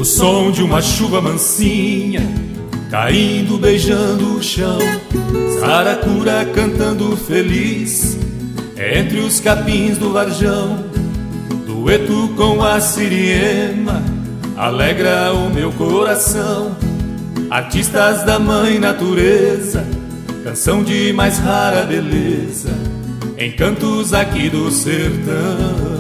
som de uma chuva mansinha caindo, beijando o chão, saracura cantando feliz entre os capins do varjão. Dueto com a siriema alegra o meu coração. Artistas da mãe natureza, canção de mais rara beleza, encantos aqui do sertão.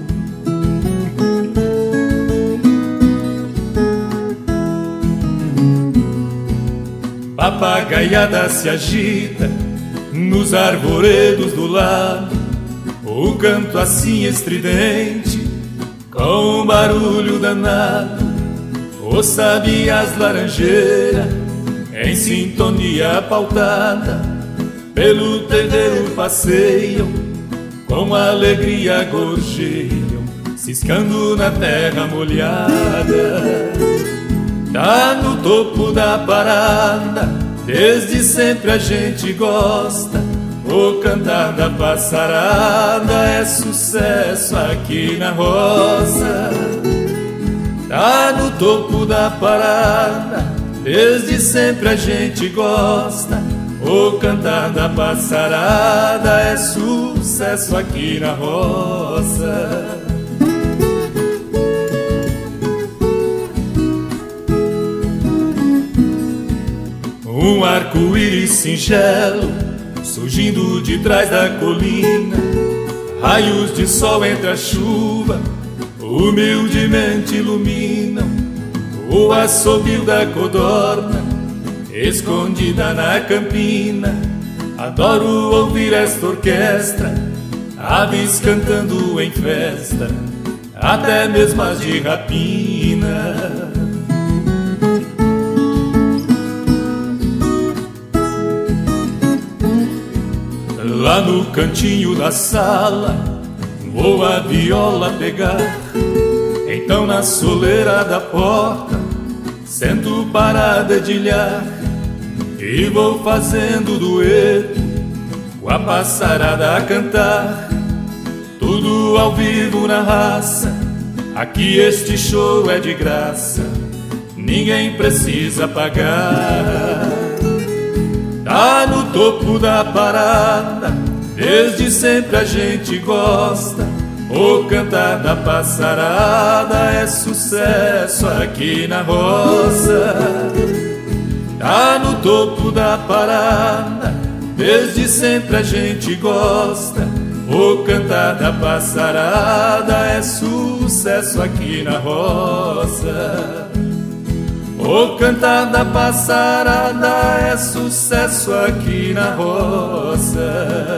Papagaiada se agita nos arvoredos do lado, o canto assim estridente, com um barulho danado. Os sabiás laranjeira, em sintonia pautada, pelo terreiro passeiam, com alegria gorjeiam, ciscando na terra molhada. Tá no topo da parada, desde sempre a gente gosta. O cantar da passarada é sucesso aqui na roça. Tá no topo da parada, desde sempre a gente gosta. O cantar da passarada é sucesso aqui na roça. Um arco-íris singelo surgindo de trás da colina, raios de sol entre a chuva humildemente iluminam o assobio da codorna escondida na campina. Adoro ouvir esta orquestra, aves cantando em festa, até mesmo as de rapina. Lá no cantinho da sala vou a viola pegar, então na soleira da porta sento para dedilhar e vou fazendo dueto com a passarada a cantar. Tudo ao vivo na raça, aqui este show é de graça, ninguém precisa pagar. Tá no topo da parada, desde sempre a gente gosta. O cantar da passarada é sucesso aqui na roça. Tá no topo da parada, desde sempre a gente gosta. O cantar da passarada é sucesso aqui na roça. O cantar da passarada é sucesso aqui na roça.